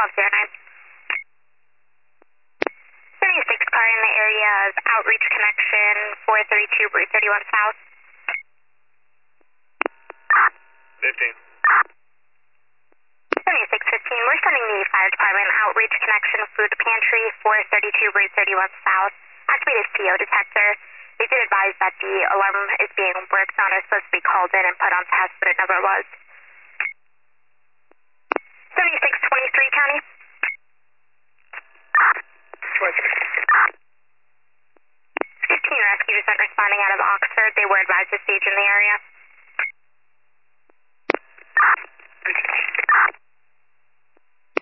1209. 76 car in the area of Outreach Connection, 432 Route 31 South. 15. 7615, we're sending the fire department Outreach Connection Food Pantry, 432 Route 31 South. Activated CO detector. They did advise that the alarm is being worked on. It's supposed to be called in and put on test, but it never was.